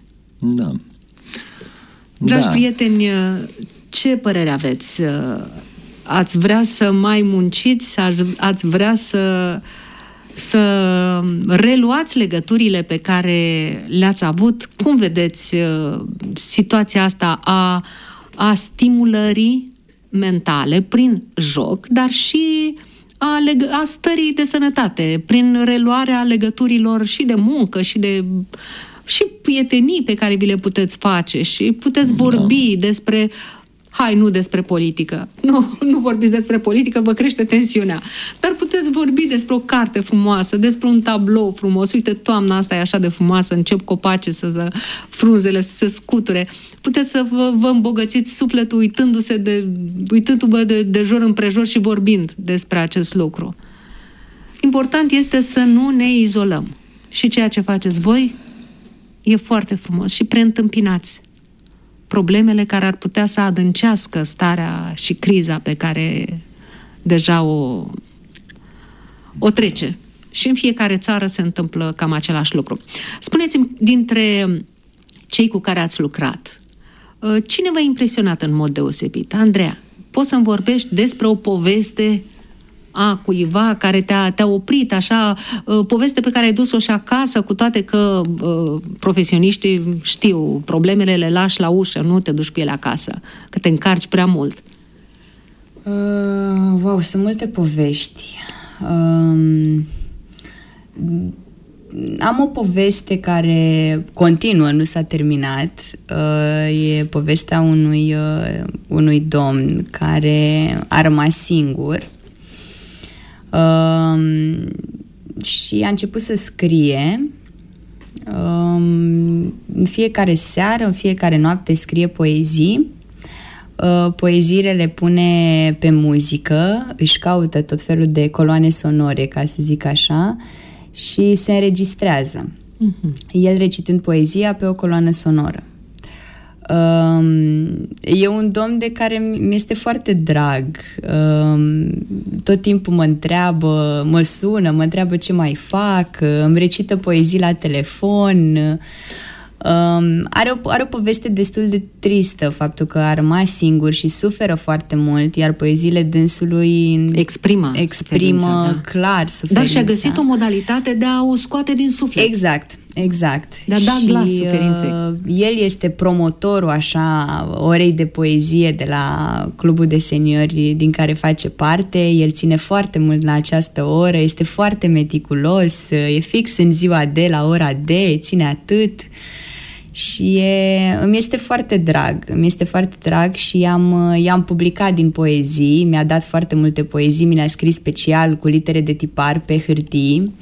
Dragi prieteni, ce părere aveți? Ați vrea să mai munciți? Ați vrea să reluați legăturile pe care le-ați avut? Cum vedeți situația asta a stimulării mentale prin joc, dar și a stării de sănătate, prin reluarea legăturilor și de muncă și prietenii pe care vi le puteți face și puteți vorbi despre... nu despre politică. Nu vorbiți despre politică, vă crește tensiunea. Dar puteți vorbi despre o carte frumoasă, despre un tablou frumos. Uite, toamna asta e așa de frumoasă, încep copace frunzele să se scuture. Puteți să vă îmbogățiți sufletul uitându-vă de jur împrejur și vorbind despre acest lucru. Important este să nu ne izolăm. Și ceea ce faceți voi e foarte frumos și preîntâmpinați problemele care ar putea să adâncească starea și criza pe care deja o trece. Și în fiecare țară se întâmplă cam același lucru. Spuneți-mi, dintre cei cu care ați lucrat, cine v-a impresionat în mod deosebit? Andreea, poți să-mi vorbești despre o poveste a cuiva care te-a oprit, așa, poveste pe care ai dus-o și acasă, cu toate că profesioniștii știu, problemele le lași la ușă, nu te duci cu ele acasă, că te încarci prea mult. Wow, sunt multe povești. Am o poveste care continuă, nu s-a terminat. E povestea unui domn care a rămas singur și a început să scrie. În fiecare seară, în fiecare noapte scrie poezii. Poeziile le pune pe muzică, își caută tot felul de coloane sonore, ca să zic așa, și se înregistrează. El recitând poezia pe o coloană sonoră. E un domn de care mi este foarte drag. Tot timpul mă întreabă, mă sună, mă întreabă ce mai fac, îmi recită poezii la telefon. Are o poveste destul de tristă, faptul că a rămas singur și suferă foarte mult, iar poeziile dânsului exprimă clar suferința. Dar și-a găsit o modalitate de a o scoate din suflet. Exact. De a da glas suferinței. El este promotorul așa orei de poezie de la clubul de seniori din care face parte. El ține foarte mult la această oră, este foarte meticulos, e fix în ziua de la ora de, ține atât. Și îmi este foarte drag și i-am publicat din poezii, mi-a dat foarte multe poezii, mi le-a scris special cu litere de tipar pe hârtii.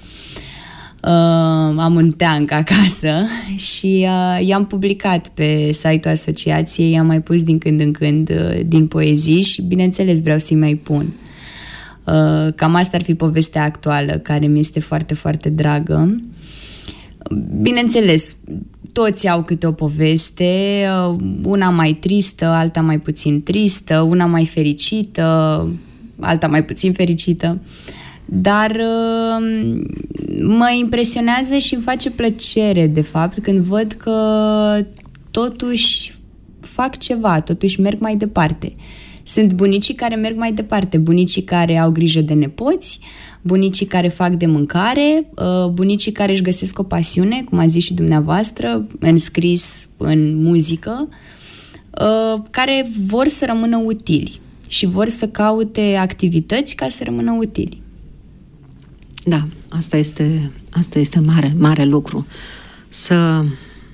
Am un teanc acasă și i-am publicat pe site-ul asociației, i-am mai pus din când în când din poezii și bineînțeles vreau să-i mai pun. Cam asta ar fi povestea actuală, care mi este foarte, foarte dragă. Bineînțeles, toți au câte o poveste, una mai tristă, alta mai puțin tristă, una mai fericită, alta mai puțin fericită, dar mă impresionează și îmi face plăcere, de fapt, când văd că totuși fac ceva, totuși merg mai departe. Sunt bunicii care merg mai departe, bunicii care au grijă de nepoți, bunicii care fac de mâncare, bunicii care își găsesc o pasiune, cum ați zis și dumneavoastră, în scris, în muzică, care vor să rămână utili și vor să caute activități ca să rămână utili. Da, asta este mare, mare lucru. Să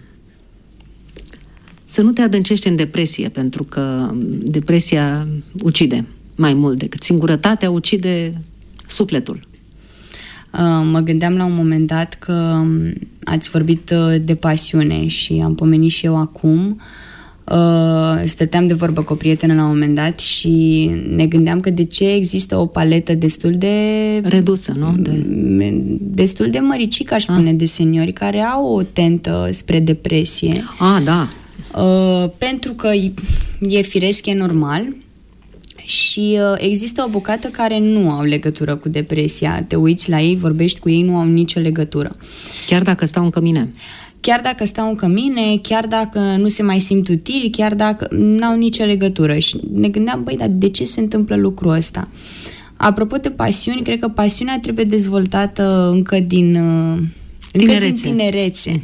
nu te adâncești în depresie, pentru că depresia ucide mai mult decât singurătatea ucide sufletul. Mă gândeam la un moment dat că ați vorbit de pasiune și am pomenit și eu acum. Stăteam de vorbă cu o prietenă la un moment dat și ne gândeam că de ce există o paletă destul de redusă, nu? Destul de măricică, aș spune, de seniori care au o tentă spre depresie. Da. Pentru că e firesc, e normal și există o bucată care nu au legătură cu depresia. Te uiți la ei, vorbești cu ei, nu au nicio legătură. Chiar dacă stau în cămine? Chiar dacă stau în cămine, chiar dacă nu se mai simt utili, chiar dacă n-au nicio legătură. Și ne gândeam, dar de ce se întâmplă lucrul ăsta? Apropo de pasiuni, cred că pasiunea trebuie dezvoltată încă din tinerețe.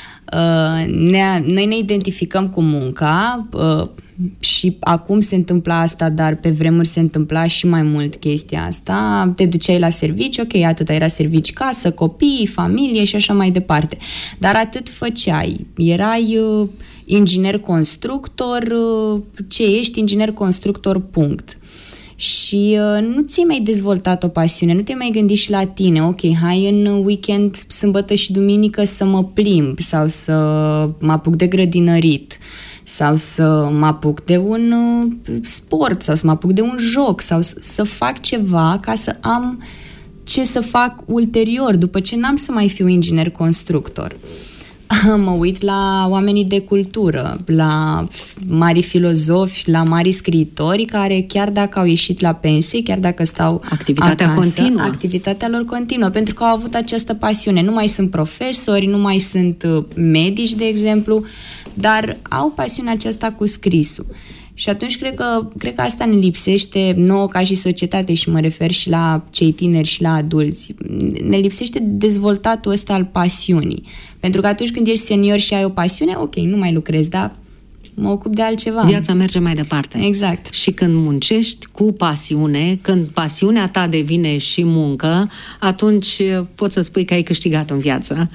Noi ne identificăm cu munca și acum se întâmplă asta, dar pe vremuri se întâmpla și mai mult chestia asta. Te duceai la servici, ok, atât era servici, casă, copii, familie și așa mai departe. Dar atât făceai. Erai inginer constructor, ce ești? Inginer constructor, punct. Și nu ți-ai mai dezvoltat o pasiune, nu te-ai mai gândit și la tine, ok, hai în weekend, sâmbătă și duminică să mă plimb sau să mă apuc de grădinărit sau să mă apuc de un sport sau să mă apuc de un joc sau să fac ceva ca să am ce să fac ulterior, după ce n-am să mai fiu inginer constructor. Mă uit la oamenii de cultură, la mari filozofi, la mari scriitori care chiar dacă au ieșit la pensie, chiar dacă stau activitatea lor continuă, pentru că au avut această pasiune. Nu mai sunt profesori, nu mai sunt medici, de exemplu, dar au pasiunea aceasta cu scrisul. Și atunci cred că asta ne lipsește nouă ca și societate și mă refer și la cei tineri și la adulți. Ne lipsește dezvoltatul ăsta al pasiunii. Pentru că atunci când ești senior și ai o pasiune, ok, nu mai lucrezi, dar mă ocup de altceva. Viața merge mai departe. Exact. Și când muncești cu pasiune, când pasiunea ta devine și muncă, atunci poți să spui că ai câștigat în viață.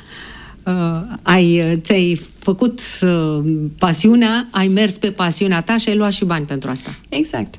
Ți-ai făcut pasiunea, ai mers pe pasiunea ta și ai luat și bani pentru asta. Exact.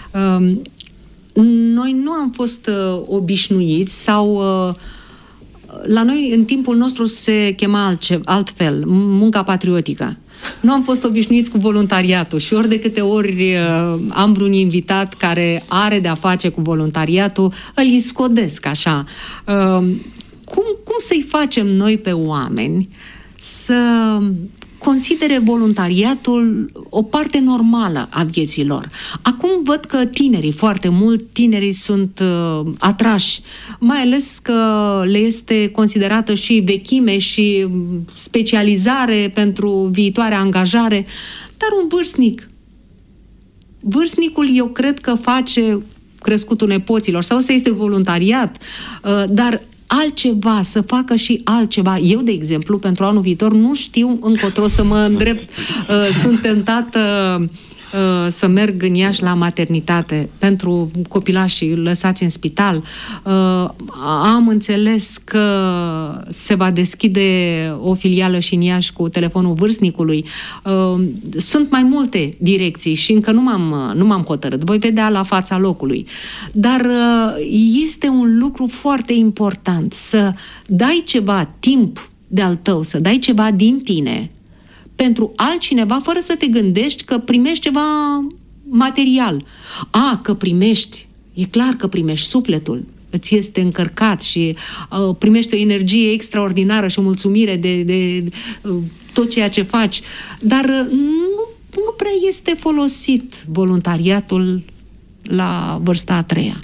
Noi nu am fost obișnuiți sau la noi în timpul nostru se chema altfel, munca patriotică. Nu am fost obișnuiți cu voluntariatul și ori de câte ori am vreun invitat care are de-a face cu voluntariatul, îl iscodesc așa. Cum să-i facem noi pe oameni să considere voluntariatul o parte normală a vieții lor? Acum văd că tinerii sunt atrași, mai ales că le este considerată și vechime și specializare pentru viitoarea angajare, dar un vârstnicul eu cred că face crescutul nepoților sau ăsta este voluntariat, dar altceva, să facă și altceva. Eu, de exemplu, pentru anul viitor nu știu încotro să mă îndrept. Sunt tentată să merg în Iași la maternitate pentru copilașii lăsați în spital. Am înțeles că se va deschide o filială și în Iași cu telefonul vârstnicului. Sunt mai multe direcții și încă nu m-am hotărât. Voi vedea la fața locului. Dar este un lucru foarte important să dai ceva timp de-al tău, să dai ceva din tine pentru altcineva, fără să te gândești că primești ceva material. Că primești, e clar că primești sufletul, îți este încărcat și primești o energie extraordinară și o mulțumire de tot ceea ce faci. Dar nu prea este folosit voluntariatul la vârsta a treia.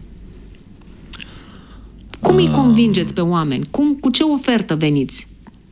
Cum îi convingeți pe oameni? Cu ce ofertă veniți?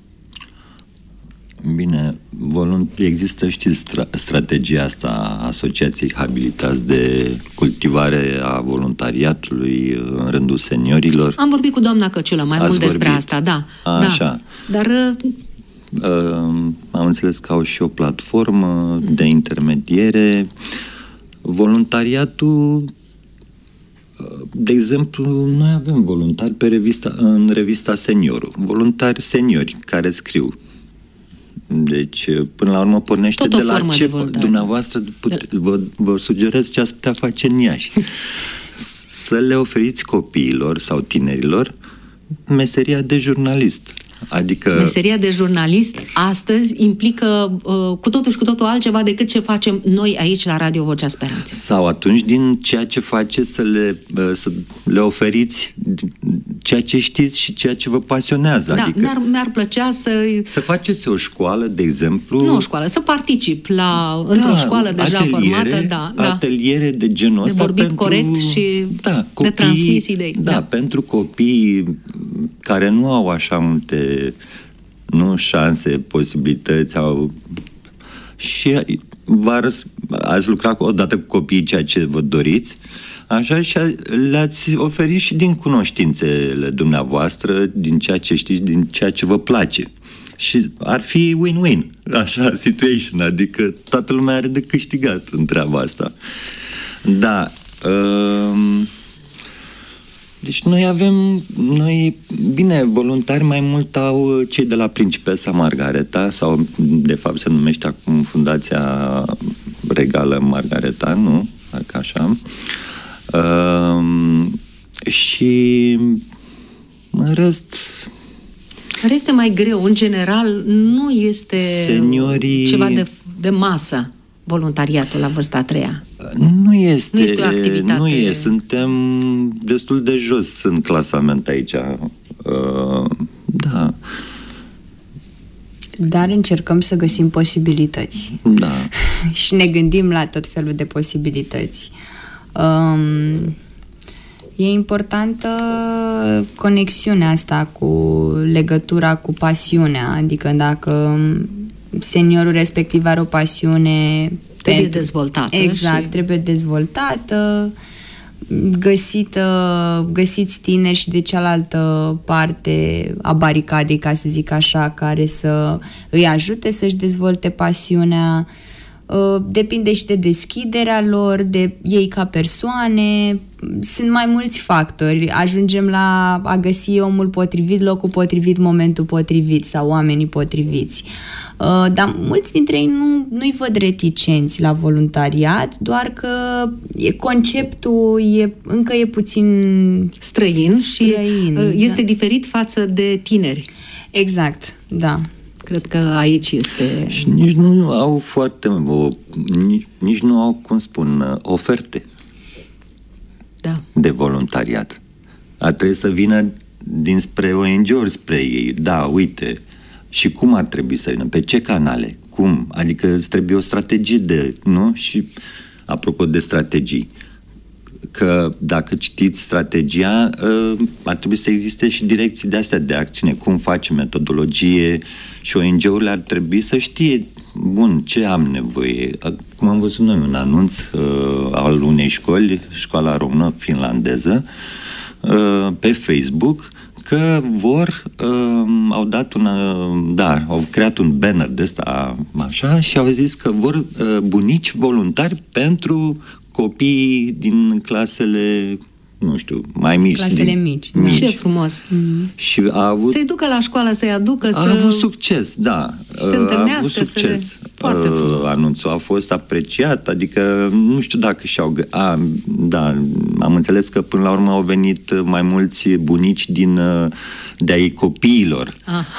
Bine, există, știți, strategia asta a Asociației Habilitați de cultivare a voluntariatului în rândul seniorilor. Am vorbit cu doamna Căciulă mai mult despre asta, da. Așa. Da. Dar am înțeles că au și o platformă de intermediere. Voluntariatul, de exemplu, noi avem voluntari în revista Seniorul, voluntari seniori care scriu. Deci, până la urmă, pornește de la ce dumneavoastră vă sugerez ce ați putea face în Iași. Să le oferiți copiilor sau tinerilor meseria de jurnalist. Adică... Meseria de jurnalist astăzi implică cu totul și cu totul altceva decât ce facem noi aici la Radio Vocea Speranței. Sau atunci din ceea ce faceți să le oferiți ceea ce știți și ceea ce vă pasionează. Da, adică mi-ar plăcea să faceți o școală, de exemplu... Nu o școală, să particip într-o școală deja formată. Ateliere de genul ăsta. De vorbit corect și de transmis idei. Da, pentru copii care nu au așa multe șanse, posibilități și ați lucrat odată cu copiii ceea ce vă doriți, așa, și le-ați oferit și din cunoștințele dumneavoastră, din ceea ce știți, din ceea ce vă place. Și ar fi win-win, așa, situation, adică toată lumea are de câștigat în treaba asta. Da, deci bine, voluntari mai mult au cei de la Principesa Margareta, sau de fapt se numește acum Fundația Regală Margareta, nu? Dacă așa. Și în rest este mai greu. În general, nu este ceva de masă voluntariatul la vârsta a treia. Nu este o activitate. Suntem destul de jos în clasament aici. Da. Dar încercăm să găsim posibilități. Da. Și ne gândim la tot felul de posibilități. E importantă conexiunea asta cu legătura cu pasiunea, adică dacă seniorul respectiv are o pasiune, trebuie dezvoltată. Exact, trebuie dezvoltată, găsiți tineri și de cealaltă parte a baricadei, ca să zic așa, care să îi ajute să-și dezvolte pasiunea. Depinde și de deschiderea lor, de ei ca persoane. Sunt mai mulți factori. Ajungem la a găsi omul potrivit, locul potrivit, momentul potrivit sau oamenii potriviți. Dar mulți dintre ei nu-i văd reticenți la voluntariat, doar că conceptul încă e puțin străin și este diferit față de tineri. Exact, da. Cred că aici este... Și nici nu au nici nu au, cum spun, oferte de voluntariat. Ar trebui să vină dinspre ONG-uri spre ei. Da, uite, și cum ar trebui să vină? Pe ce canale? Cum? Adică îți trebuie o strategie nu? Și apropo de strategii, că dacă citiți strategia, ar trebui să existe și direcții de-astea de acțiune, cum face metodologie, și ONG-urile ar trebui să știe, bun, ce am nevoie. Cum am văzut noi un anunț al unei școli, Școala Română Finlandeză, pe Facebook, că au dat au creat un banner de ăsta, așa, și au zis că vor bunici voluntari pentru copiii din clasele, nu știu, mai mici. Clasele mici. Ce frumos. Și a avut... Să-i ducă la școală, să-i aducă, A avut succes, da. Se întâlnească, a avut succes. Foarte frumos. Anunțul a fost apreciat, adică nu știu dacă am înțeles că până la urmă au venit mai mulți bunici de ai copiilor.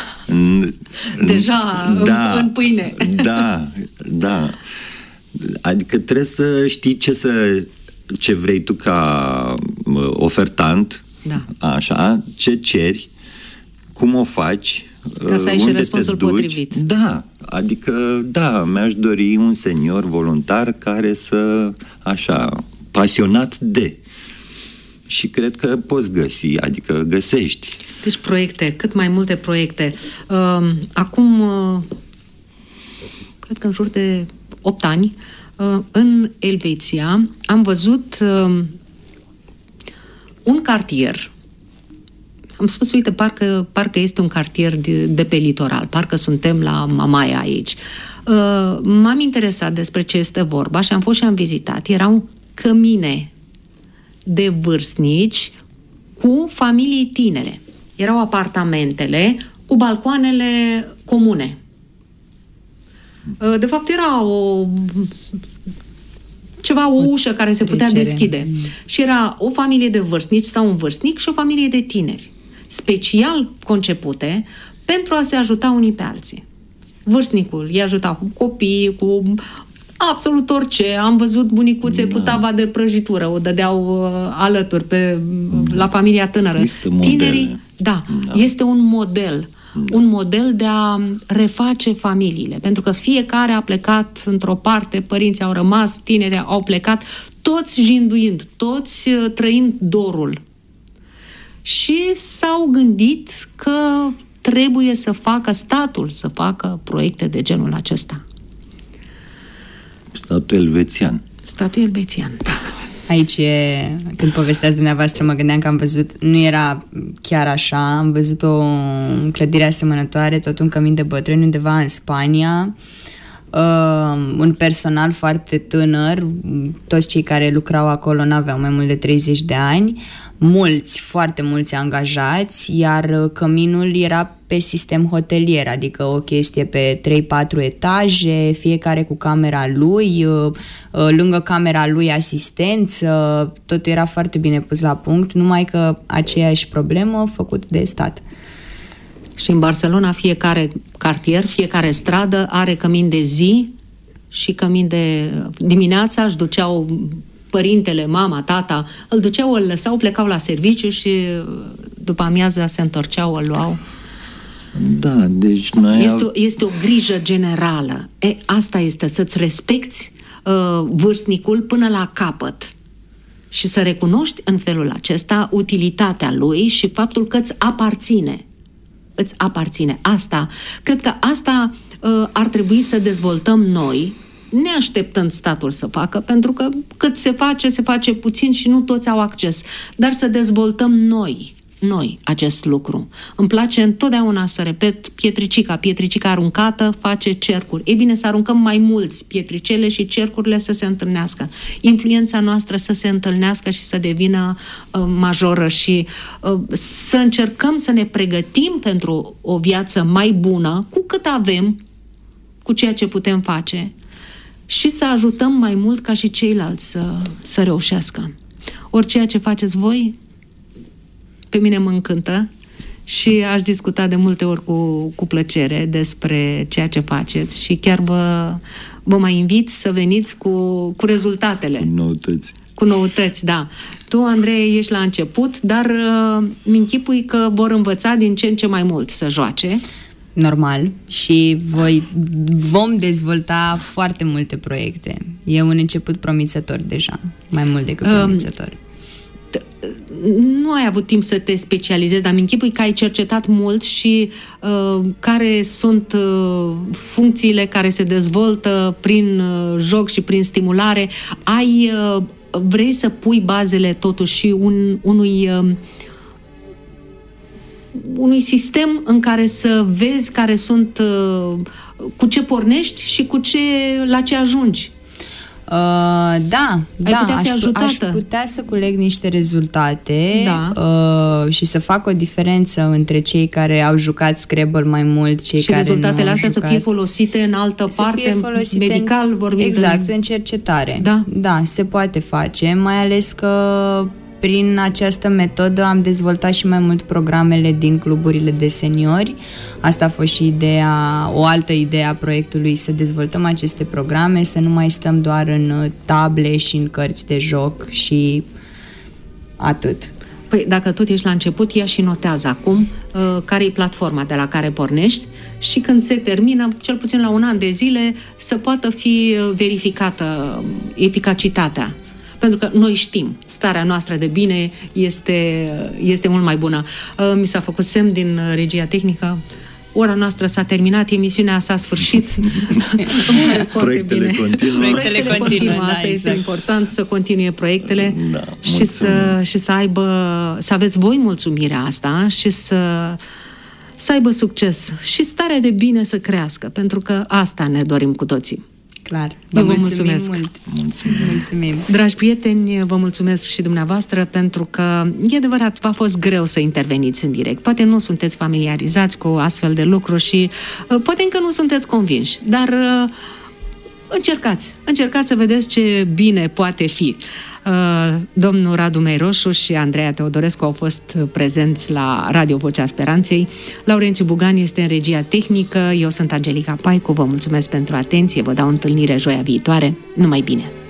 Deja în pâine. Da. Adică trebuie să știi ce vrei tu ca ofertant, așa, ce ceri, cum o faci, ca să ai și răspunsul potrivit. Da, adică, mi-aș dori un senior voluntar care pasionat de. Și cred că poți găsi, adică găsești. Deci proiecte, cât mai multe proiecte. Acum, cred că în jur de 8 ani, în Elveția, am văzut un cartier. Am spus, uite, parcă este un cartier de pe litoral, parcă suntem la Mamaia aici. M-am interesat despre ce este vorba și am fost și am vizitat. Erau cămine de vârstnici cu familii tinere. Erau apartamentele cu balcoanele comune. De fapt, era o ușă care se putea deschide. Și era o familie de vârstnici sau un vârstnic și o familie de tineri, special concepute pentru a se ajuta unii pe alții. Vârstnicul îi ajuta cu copii, cu absolut orice. Am văzut bunicuțe cu tava de prăjitură, o dădeau alături la familia tânără. Tinerii, este un model. Un model de a reface familiile. Pentru că fiecare a plecat într-o parte, părinții au rămas, tinerii au plecat, toți jinduind, toți trăind dorul. Și s-au gândit că trebuie să facă statul, să facă proiecte de genul acesta. Statul elvețian. Statul elvețian, da. Aici, când povesteați dumneavoastră, mă gândeam că am văzut, nu era chiar așa, am văzut o clădire asemănătoare, tot un cămin de bătrâni undeva în Spania, un personal foarte tânăr, toți cei care lucrau acolo n-aveau mai mult de 30 de ani, foarte mulți angajați, iar căminul era pe sistem hotelier, adică o chestie pe 3-4 etaje, fiecare cu camera lui, lângă camera lui asistență, totul era foarte bine pus la punct, numai că aceeași problemă făcut de stat. Și în Barcelona fiecare cartier, fiecare stradă are cămin de zi și cămin de dimineața, își duceau părintele, mama, tata, îl duceau, îl lăsau, plecau la serviciu și după amiază se întorceau, îl luau. Da, deci este o grijă generală. Asta este, să-ți respecti vârstnicul până la capăt și să recunoști în felul acesta utilitatea lui și faptul că îți aparține. Îți aparține. Cred că asta ar trebui să dezvoltăm noi, neașteptând statul să facă, pentru că cât se face puțin și nu toți au acces. Dar să dezvoltăm noi acest lucru. Îmi place întotdeauna să repet pietricica aruncată face cercuri. Ei bine, să aruncăm mai mulți pietricele și cercurile să se întâlnească. Influența noastră să se întâlnească și să devină majoră și să încercăm să ne pregătim pentru o viață mai bună cu cât avem, cu ceea ce putem face și să ajutăm mai mult ca și ceilalți să reușească. Ori ceea ce faceți voi pe mine mă încântă și aș discuta de multe ori cu plăcere despre ceea ce faceți și chiar vă mai invit să veniți cu rezultatele. Cu noutăți, da. Tu, Andrei, ești la început, dar mi-închipui că vor învăța din ce în ce mai mult să joace. Normal. Și vom dezvolta foarte multe proiecte. E un început promițător deja, mai mult decât promițător. Nu ai avut timp să te specializezi, dar mi-închipui că ai cercetat mult și care sunt funcțiile care se dezvoltă prin joc și prin stimulare. vrei să pui bazele totuși unui unui sistem în care să vezi care sunt, cu ce pornești și la ce ajungi. Aș putea să culeg niște rezultate și să fac o diferență între cei care au jucat Scrabble mai mult, cei care rezultatele astea să fie folosite în altă parte, medical vorbind. Exact, în cercetare. Da, se poate face, mai ales că prin această metodă am dezvoltat și mai mult programele din cluburile de seniori. Asta a fost și o altă idee a proiectului, să dezvoltăm aceste programe, să nu mai stăm doar în table și în cărți de joc și atât. Păi, dacă tot ești la început, ia și notează acum care e platforma de la care pornești și când se termină, cel puțin la un an de zile, să poată fi verificată eficacitatea. Pentru că noi știm, starea noastră de bine este mult mai bună. Mi s-a făcut semn din regia tehnică, ora noastră s-a terminat, emisiunea s-a sfârșit. Proiectele continuă. Proiectele continuă. Asta este important, să continue proiectele și să aveți voi mulțumirea asta și să aibă succes și starea de bine să crească, pentru că asta ne dorim cu toții. Clar. Vă mulțumesc mult. Mulțumim. Dragi prieteni, vă mulțumesc și dumneavoastră pentru că, e adevărat, v-a fost greu să interveniți în direct. Poate nu sunteți familiarizați cu astfel de lucruri și poate încă nu sunteți convinși, dar încercați să vedeți ce bine poate fi. Domnul Radu Meiroșu și Andreea Teodorescu au fost prezenți la Radio Vocea Speranței. Laurențiu Bugan este în regia tehnică. Eu sunt Angelica Paicu. Vă mulțumesc pentru atenție. Vă dau întâlnire joia viitoare. Numai bine!